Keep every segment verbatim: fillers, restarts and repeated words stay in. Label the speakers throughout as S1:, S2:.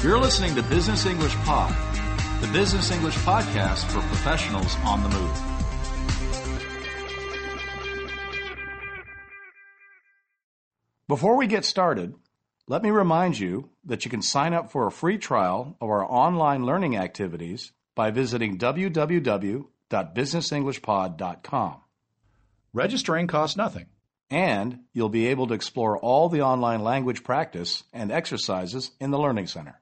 S1: You're listening to Business English Pod, the business English podcast for professionals on the move. Before we get started, let me remind you that you can sign up for a free trial of our online learning activities by visiting w w w dot business english pod dot com. Registering costs nothing, and you'll be able to explore all the online language practice and exercises in the Learning Center.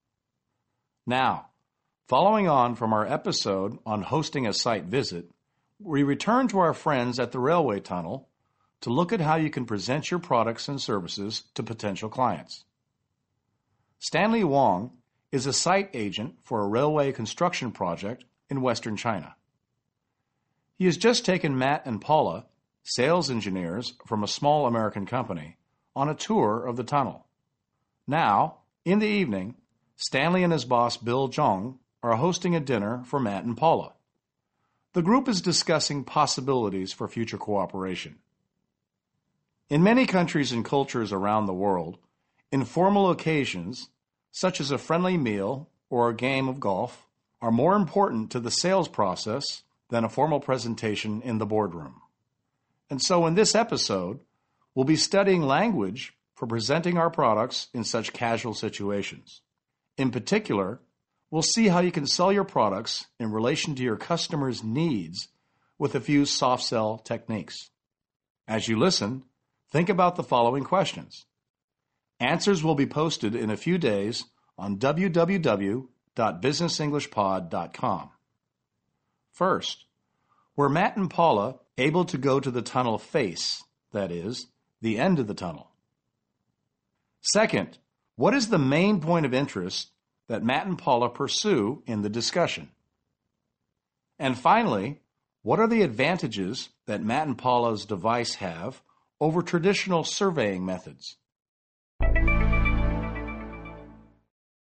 S1: Now, following on from our episode on hosting a site visit, we return to our friends at the railway tunnel to look at how you can present your products and services to potential clients. Stanley Wong is a site agent for a railway construction project in Western China. He has just taken Matt and Paula, sales engineers from a small American company, on a tour of the tunnel. Now, in the evening, Stanley and his boss Bill Zhong are hosting a dinner for Matt and Paula. The group is discussing possibilities for future cooperation. In many countries and cultures around the world, informal occasions, such as a friendly meal or a game of golf, are more important to the sales process than a formal presentation in the boardroom. And so in this episode, we'll be studying language for presenting our products in such casual situations. In particular, we'll see how you can sell your products in relation to your customers' needs with a few soft sell techniques. As you listen, think about the following questions. Answers will be posted in a few days on w w w dot business english pod dot com. First, were Matt and Paula able to go to the tunnel face, that is, the end of the tunnel? Second, what is the main point of interest that Matt and Paula pursue in the discussion? And finally, what are the advantages that Matt and Paula's device have over traditional surveying methods?